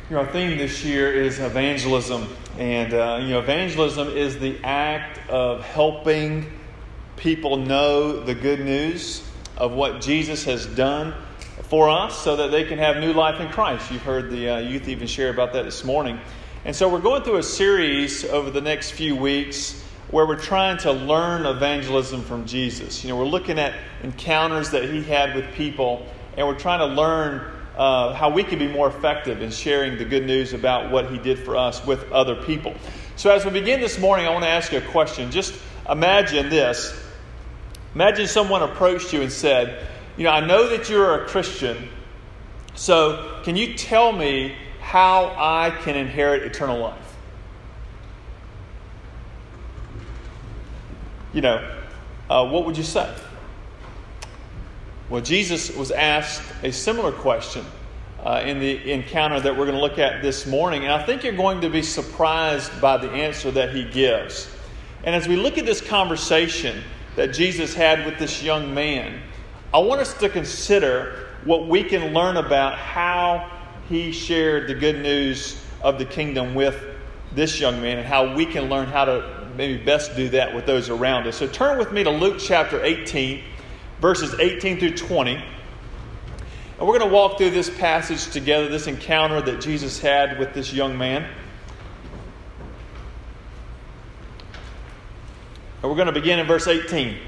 Our theme this year is evangelism. And, evangelism is the act of helping people know the good news of what Jesus has done for us so that they can have new life in Christ. You've heard the youth even share about that this morning. And so we're going through a series over the next few weeks where we're trying to learn evangelism from Jesus. We're looking at encounters that he had with people, and we're trying to learn how we can be more effective in sharing the good news about what he did for us with other people. So as we begin this morning, I want to ask you a question. Just imagine this. Imagine someone approached you and said, I know that you're a Christian, so can you tell me how I can inherit eternal life? What would you say? Well, Jesus was asked a similar question in the encounter that we're going to look at this morning. And I think you're going to be surprised by the answer that he gives. And as we look at this conversation that Jesus had with this young man, I want us to consider what we can learn about how he shared the good news of the kingdom with this young man and how we can learn how to maybe best do that with those around us. So turn with me to Luke chapter 18. Verses 18 through 20. And we're going to walk through this passage together, this encounter that Jesus had with this young man. And we're going to begin in verse 18.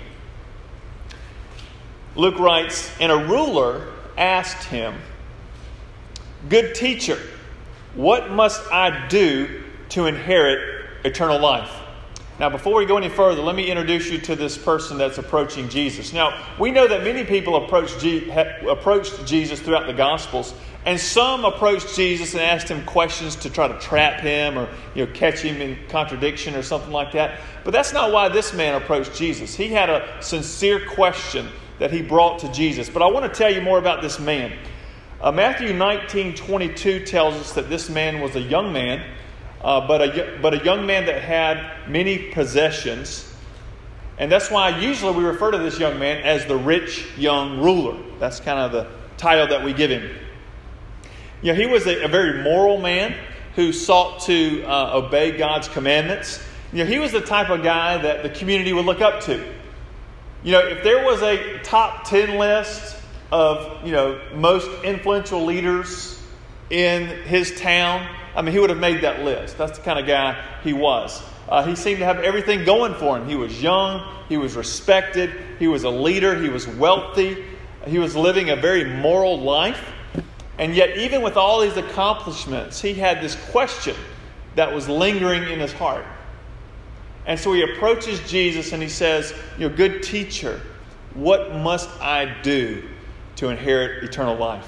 Luke writes, "And a ruler asked him, 'Good teacher, what must I do to inherit eternal life?'" Now, before we go any further, let me introduce you to this person that's approaching Jesus. Now, we know that many people approached Jesus throughout the Gospels, and some approached Jesus and asked him questions to try to trap him or catch him in contradiction or something like that. But that's not why this man approached Jesus. He had a sincere question that he brought to Jesus. But I want to tell you more about this man. Matthew 19:22 tells us that this man was a young man, but a young man that had many possessions. And that's why usually we refer to this young man as the rich young ruler. That's kind of the title that we give him. He was a very moral man who sought to obey God's commandments. He was the type of guy that the community would look up to. If there was a top 10 list of, most influential leaders in his town, he would have made that list. That's the kind of guy he was. He seemed to have everything going for him. He was young. He was respected. He was a leader. He was wealthy. He was living a very moral life. And yet, even with all these accomplishments, he had this question that was lingering in his heart. And so he approaches Jesus and he says, "Good teacher, what must I do to inherit eternal life?"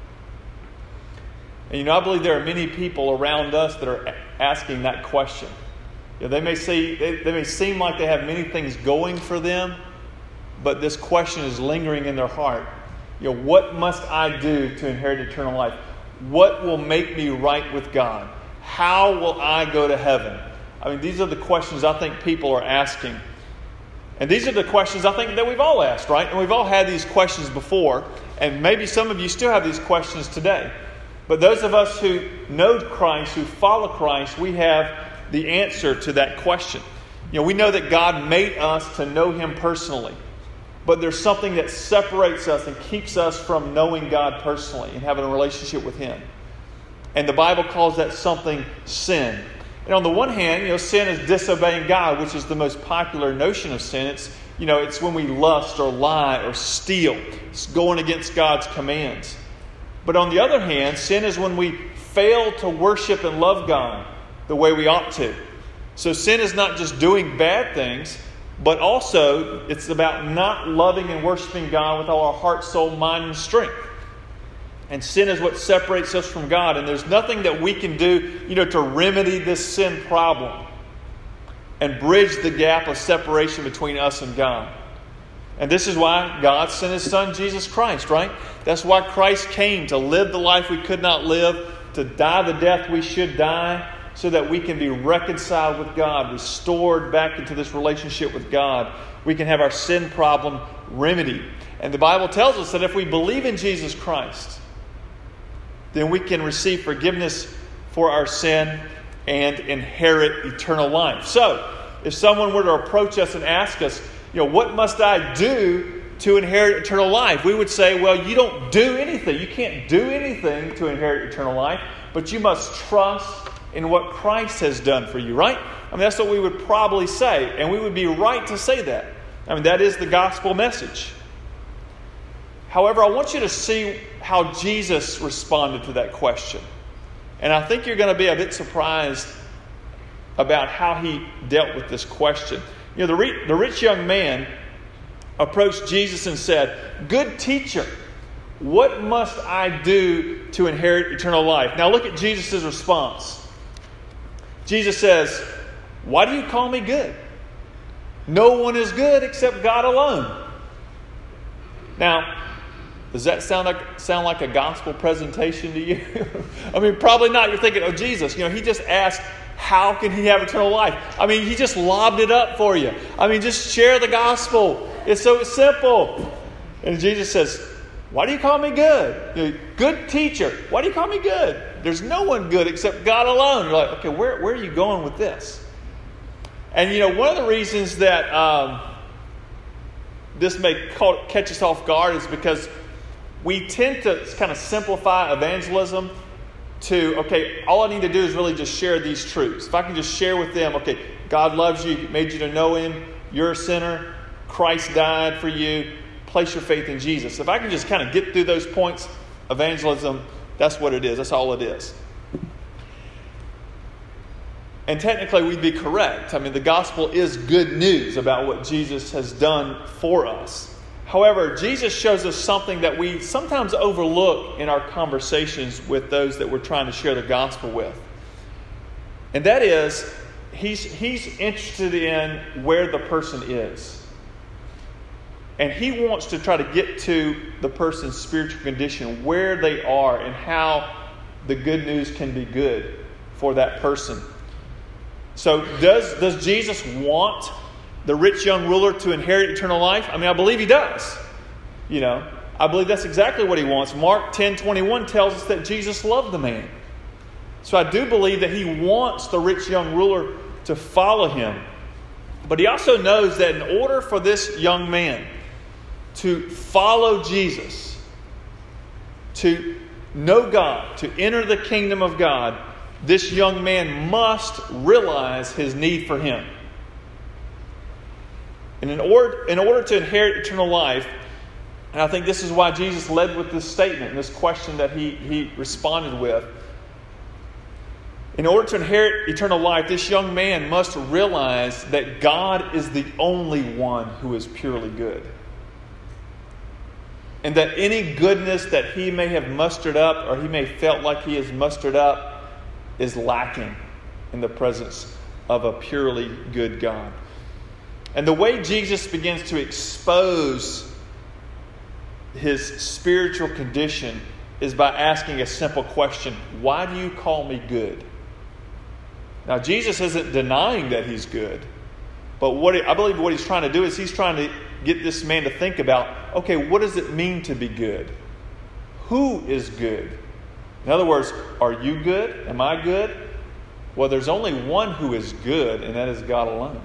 And I believe there are many people around us that are asking that question. They may seem like they have many things going for them, but this question is lingering in their heart. What must I do to inherit eternal life? What will make me right with God? How will I go to heaven? These are the questions I think people are asking. And these are the questions I think that we've all asked, right? And we've all had these questions before, and maybe some of you still have these questions today. But those of us who know Christ, who follow Christ, we have the answer to that question. We know that God made us to know Him personally. But there's something that separates us and keeps us from knowing God personally and having a relationship with Him. And the Bible calls that something sin. And on the one hand, sin is disobeying God, which is the most popular notion of sin. It's when we lust or lie or steal. It's going against God's commands. But on the other hand, sin is when we fail to worship and love God the way we ought to. So sin is not just doing bad things, but also it's about not loving and worshiping God with all our heart, soul, mind, and strength. And sin is what separates us from God. And there's nothing that we can do, to remedy this sin problem and bridge the gap of separation between us and God. And this is why God sent His Son, Jesus Christ, right? That's why Christ came, to live the life we could not live, to die the death we should die, so that we can be reconciled with God, restored back into this relationship with God. We can have our sin problem remedied. And the Bible tells us that if we believe in Jesus Christ, then we can receive forgiveness for our sin and inherit eternal life. So, if someone were to approach us and ask us, what must I do to inherit eternal life? We would say, well, you don't do anything. You can't do anything to inherit eternal life, but you must trust in what Christ has done for you, right? That's what we would probably say, and we would be right to say that. That is the gospel message. However, I want you to see how Jesus responded to that question. And I think you're going to be a bit surprised about how he dealt with this question. The rich young man approached Jesus and said, "Good teacher, what must I do to inherit eternal life?" Now look at Jesus' response. Jesus says, "Why do you call me good? No one is good except God alone." Now, does that sound like a gospel presentation to you? Probably not. You're thinking, oh, Jesus, he just asked, how can he have eternal life? He just lobbed it up for you. Just share the gospel. It's so simple. And Jesus says, why do you call me good? Good teacher. Why do you call me good? There's no one good except God alone. You're like, okay, where are you going with this? And one of the reasons that this may catch us off guard is because we tend to kind of simplify evangelism to, okay, all I need to do is really just share these truths. If I can just share with them, okay, God loves you, made you to know Him, you're a sinner, Christ died for you, place your faith in Jesus. If I can just kind of get through those points, evangelism, that's what it is. That's all it is. And technically we'd be correct. The gospel is good news about what Jesus has done for us. However, Jesus shows us something that we sometimes overlook in our conversations with those that we're trying to share the gospel with. And that is, he's interested in where the person is. And he wants to try to get to the person's spiritual condition, where they are, and how the good news can be good for that person. So does Jesus want the rich young ruler to inherit eternal life? I believe he does. I believe that's exactly what he wants. Mark 10:21 tells us that Jesus loved the man. So I do believe that he wants the rich young ruler to follow him. But he also knows that in order for this young man to follow Jesus, to know God, to enter the kingdom of God, this young man must realize his need for Him. And in order to inherit eternal life, and I think this is why Jesus led with this statement, this question that he responded with. In order to inherit eternal life, this young man must realize that God is the only one who is purely good. And that any goodness that he may have mustered up, or he may have felt like he has mustered up, is lacking in the presence of a purely good God. And the way Jesus begins to expose his spiritual condition is by asking a simple question: why do you call me good? Now, Jesus isn't denying that he's good, but I believe what he's trying to do is he's trying to get this man to think about, okay, what does it mean to be good? Who is good? In other words, are you good? Am I good? Well, there's only one who is good, and that is God alone.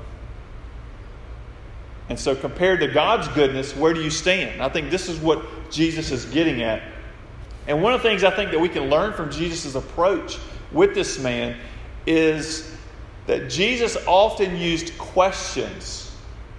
And so compared to God's goodness, where do you stand? I think this is what Jesus is getting at. And one of the things I think that we can learn from Jesus' approach with this man is that Jesus often used questions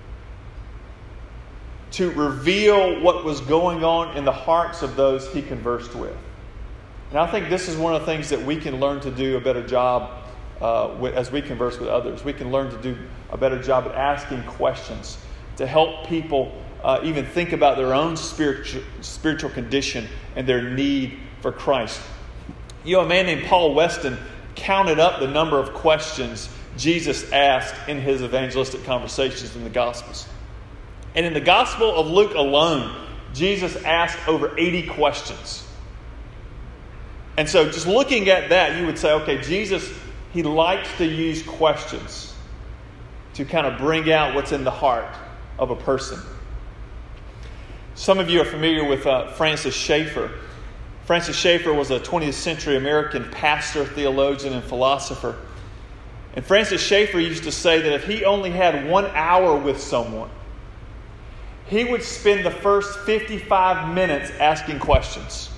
to reveal what was going on in the hearts of those he conversed with. And I think this is one of the things that we can learn to do a better job as we converse with others. We can learn to do a better job at asking questions to help people even think about their own spiritual condition and their need for Christ. A man named Paul Weston counted up the number of questions Jesus asked in his evangelistic conversations in the Gospels. And in the Gospel of Luke alone, Jesus asked over 80 questions. And so just looking at that, you would say, okay, Jesus, he likes to use questions to kind of bring out what's in the heart of a person. Some of you are familiar with Francis Schaeffer. Francis Schaeffer was a 20th century American pastor, theologian, and philosopher. And Francis Schaeffer used to say that if he only had 1 hour with someone, he would spend the first 55 minutes asking questions.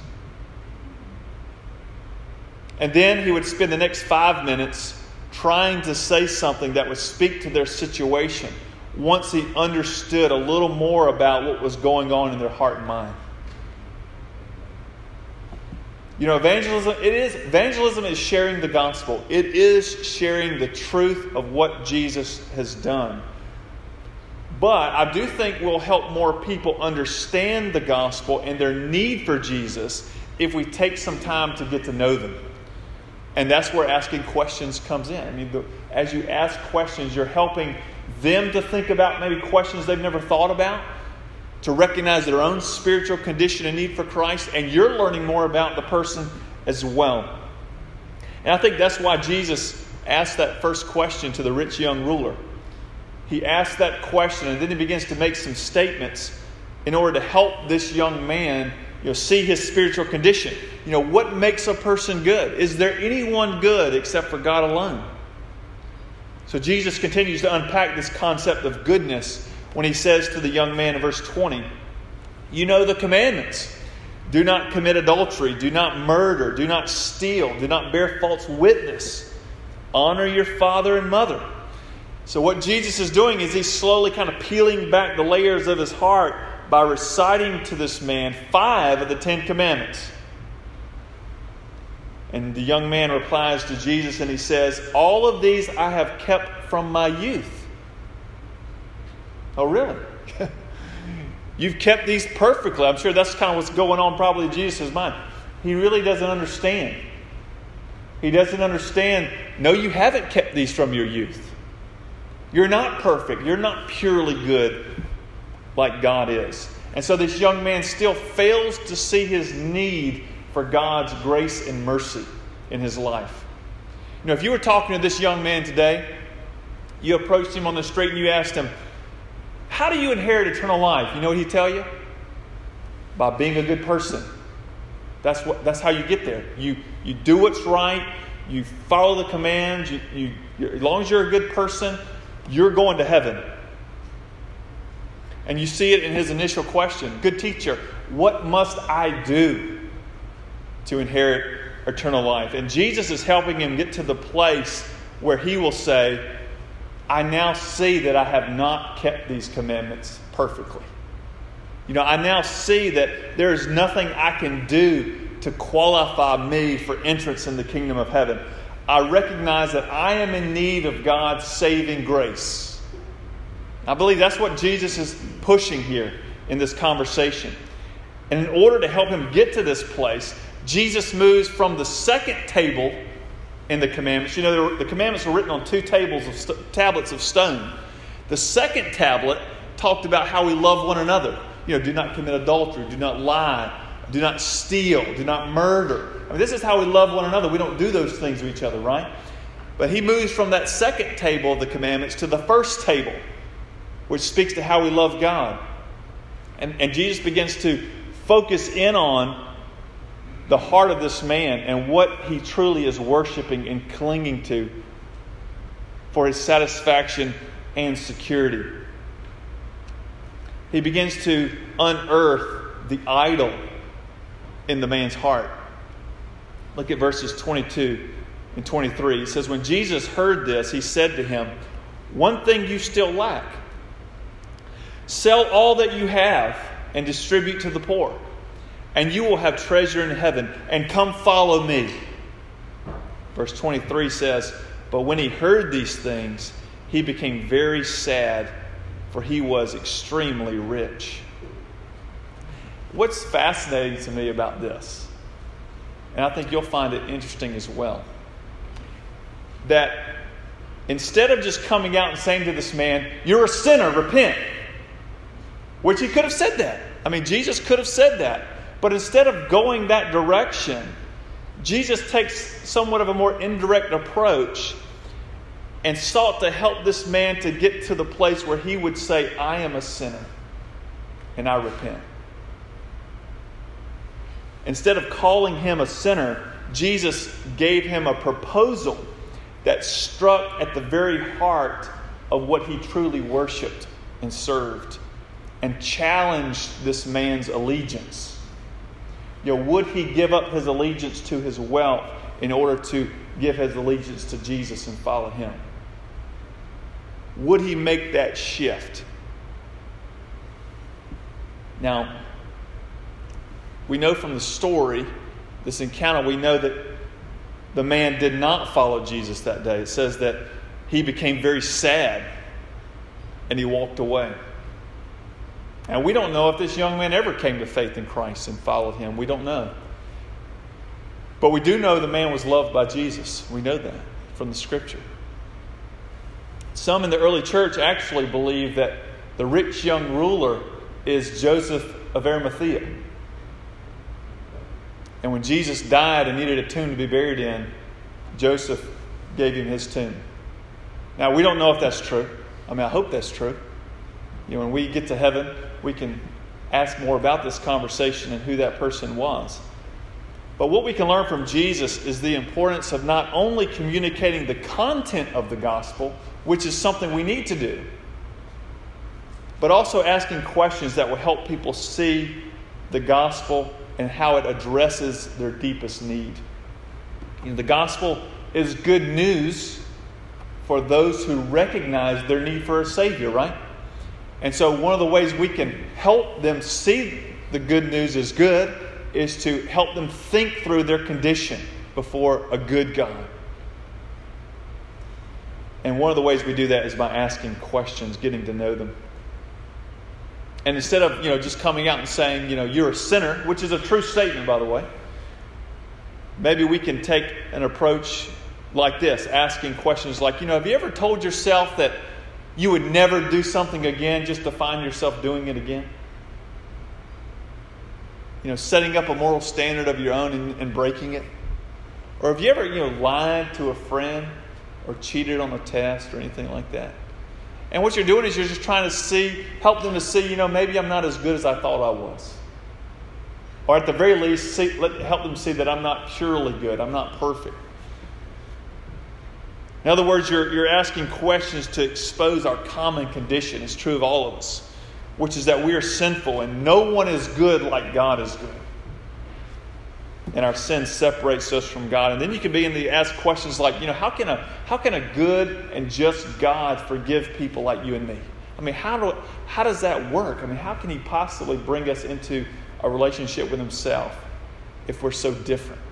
And then he would spend the next 5 minutes trying to say something that would speak to their situation once he understood a little more about what was going on in their heart and mind. You know, evangelism is sharing the gospel. It is sharing the truth of what Jesus has done. But I do think we'll help more people understand the gospel and their need for Jesus if we take some time to get to know them. And that's where asking questions comes in. I mean, as you ask questions, you're helping them to think about maybe questions they've never thought about, to recognize their own spiritual condition and need for Christ, and you're learning more about the person as well. And I think that's why Jesus asked that first question to the rich young ruler. He asked that question, and then he begins to make some statements in order to help this young man, see his spiritual condition. What makes a person good? Is there anyone good except for God alone? So Jesus continues to unpack this concept of goodness when he says to the young man in verse 20, you know the commandments. Do not commit adultery. Do not murder. Do not steal. Do not bear false witness. Honor your father and mother. So what Jesus is doing is he's slowly kind of peeling back the layers of his heart by reciting to this man 5 of the 10 commandments. And the young man replies to Jesus and he says, all of these I have kept from my youth. Oh, really? You've kept these perfectly. I'm sure that's kind of what's going on probably in Jesus' mind. He really doesn't understand. He doesn't understand. No, you haven't kept these from your youth. You're not perfect. You're not purely good like God is. And so this young man still fails to see his need for God's grace and mercy in his life. If you were talking to this young man today, you approached him on the street and you asked him, how do you inherit eternal life? You know what he'd tell you? By being a good person. That's how you get there. You do what's right. You follow the commands. As long as you're a good person, you're going to heaven. And you see it in his initial question. Good teacher, what must I do to inherit eternal life? And Jesus is helping him get to the place where he will say, I now see that I have not kept these commandments perfectly. I now see that there is nothing I can do to qualify me for entrance in the kingdom of heaven. I recognize that I am in need of God's saving grace. I believe that's what Jesus is pushing here in this conversation. And in order to help him get to this place, Jesus moves from the second table in the commandments. The commandments were written on 2 tablets of stone. The second tablet talked about how we love one another. Do not commit adultery. Do not lie. Do not steal. Do not murder. This is how we love one another. We don't do those things to each other, right? But he moves from that second table of the commandments to the first table, which speaks to how we love God. And Jesus begins to focus in on the heart of this man and what he truly is worshiping and clinging to for his satisfaction and security. He begins to unearth the idol in the man's heart. Look at verses 22 and 23. It says, when Jesus heard this, he said to him, one thing you still lack. Sell all that you have and distribute to the poor, and you will have treasure in heaven, and come follow me. Verse 23 says, but when he heard these things, he became very sad, for he was extremely rich. What's fascinating to me about this, and I think you'll find it interesting as well, that instead of just coming out and saying to this man, you're a sinner, repent, which he could have said that. Jesus could have said that. But instead of going that direction, Jesus takes somewhat of a more indirect approach and sought to help this man to get to the place where he would say, I am a sinner and I repent. Instead of calling him a sinner, Jesus gave him a proposal that struck at the very heart of what he truly worshiped and served, and challenged this man's allegiance. Would he give up his allegiance to his wealth in order to give his allegiance to Jesus and follow him? Would he make that shift? Now, we know from the story, this encounter, we know that the man did not follow Jesus that day. It says that he became very sad and he walked away. And we don't know if this young man ever came to faith in Christ and followed him. We don't know. But we do know the man was loved by Jesus. We know that from the Scripture. Some in the early church actually believe that the rich young ruler is Joseph of Arimathea. And when Jesus died and needed a tomb to be buried in, Joseph gave him his tomb. Now, we don't know if that's true. I hope that's true. When we get to heaven, we can ask more about this conversation and who that person was. But what we can learn from Jesus is the importance of not only communicating the content of the gospel, which is something we need to do, but also asking questions that will help people see the gospel and how it addresses their deepest need. The gospel is good news for those who recognize their need for a Savior, right? And so one of the ways we can help them see the good news is good is to help them think through their condition before a good God. And one of the ways we do that is by asking questions, getting to know them. And instead of, just coming out and saying, you're a sinner, which is a true statement, by the way, maybe we can take an approach like this, asking questions like, have you ever told yourself that you would never do something again just to find yourself doing it again? Setting up a moral standard of your own and breaking it. Or have you ever, lied to a friend or cheated on a test or anything like that? And what you're doing is you're just trying to help them to see, maybe I'm not as good as I thought I was. Or at the very least, help them see that I'm not purely good. I'm not perfect. In other words, you're asking questions to expose our common condition. It's true of all of us, which is that we are sinful and no one is good like God is good. And our sin separates us from God. And then you can begin to ask questions like, how can a good and just God forgive people like you and me? How does that work? How can He possibly bring us into a relationship with Himself if we're so different?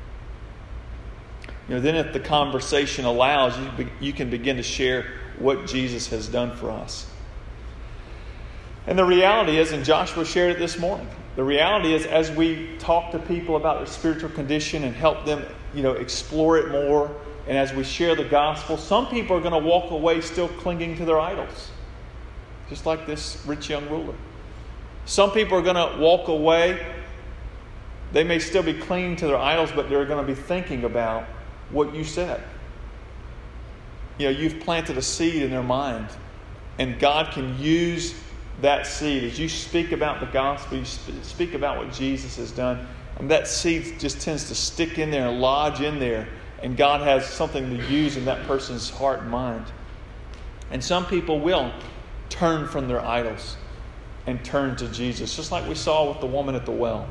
Then if the conversation allows, you can begin to share what Jesus has done for us. And the reality is, and Joshua shared it this morning, the reality is as we talk to people about their spiritual condition and help them, explore it more, and as we share the gospel, some people are going to walk away still clinging to their idols. Just like this rich young ruler. Some people are going to walk away. They may still be clinging to their idols, but they're going to be thinking about what you said. You've planted a seed in their mind, and God can use that seed as you speak about the gospel, you speak about what Jesus has done, and that seed just tends to stick in there and lodge in there, and God has something to use in that person's heart and mind. And some people will turn from their idols and turn to Jesus, just like we saw with the woman at the well.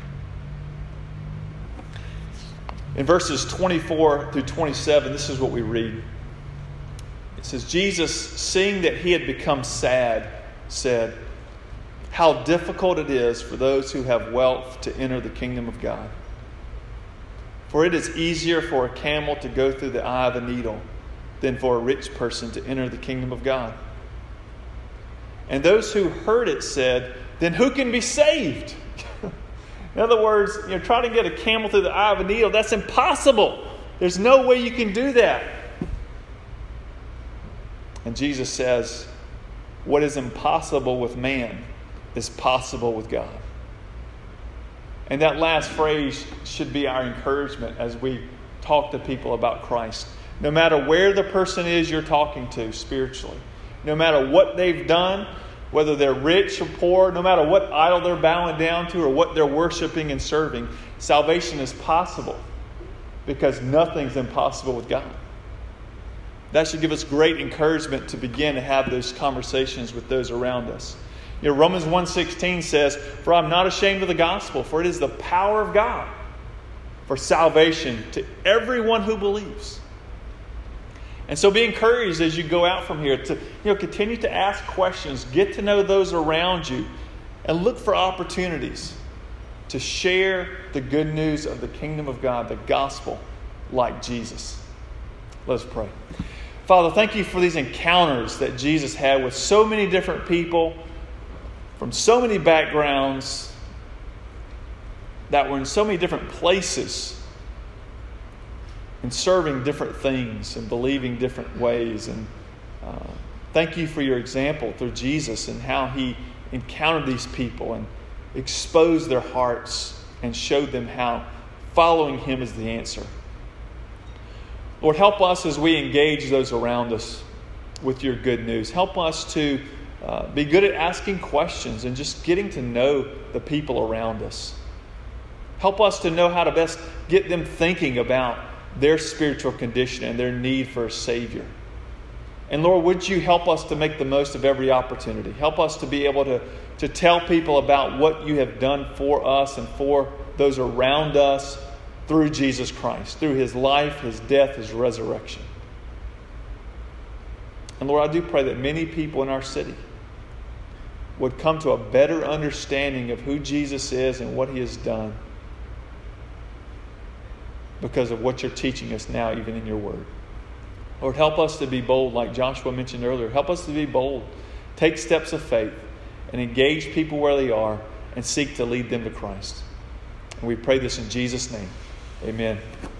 In verses 24 through 27, this is what we read. It says, Jesus, seeing that he had become sad, said, "How difficult it is for those who have wealth to enter the kingdom of God. For it is easier for a camel to go through the eye of a needle than for a rich person to enter the kingdom of God." And those who heard it said, "Then who can be saved?" In other words, try to get a camel through the eye of a needle. That's impossible. There's no way you can do that. And Jesus says, what is impossible with man is possible with God. And that last phrase should be our encouragement as we talk to people about Christ. No matter where the person is you're talking to spiritually, no matter what they've done, whether they're rich or poor, no matter what idol they're bowing down to or what they're worshiping and serving, salvation is possible because nothing's impossible with God. That should give us great encouragement to begin to have those conversations with those around us. Romans 1:16 says, "For I'm not ashamed of the gospel, for it is the power of God for salvation to everyone who believes." And so be encouraged as you go out from here to continue to ask questions, get to know those around you, and look for opportunities to share the good news of the kingdom of God, the gospel, like Jesus. Let's pray. Father, thank you for these encounters that Jesus had with so many different people from so many backgrounds that were in so many different places and serving different things and believing different ways. And thank you for your example through Jesus and how he encountered these people and exposed their hearts and showed them how following him is the answer. Lord, help us as we engage those around us with your good news. Help us to be good at asking questions and just getting to know the people around us. Help us to know how to best get them thinking about their spiritual condition and their need for a Savior. And Lord, would you help us to make the most of every opportunity? Help us to be able to tell people about what you have done for us and for those around us through Jesus Christ, through his life, his death, his resurrection. And Lord, I do pray that many people in our city would come to a better understanding of who Jesus is and what he has done because of what you're teaching us now, even in your word. Lord, help us to be bold, like Joshua mentioned earlier. Help us to be bold, take steps of faith, and engage people where they are and seek to lead them to Christ. And we pray this in Jesus' name. Amen.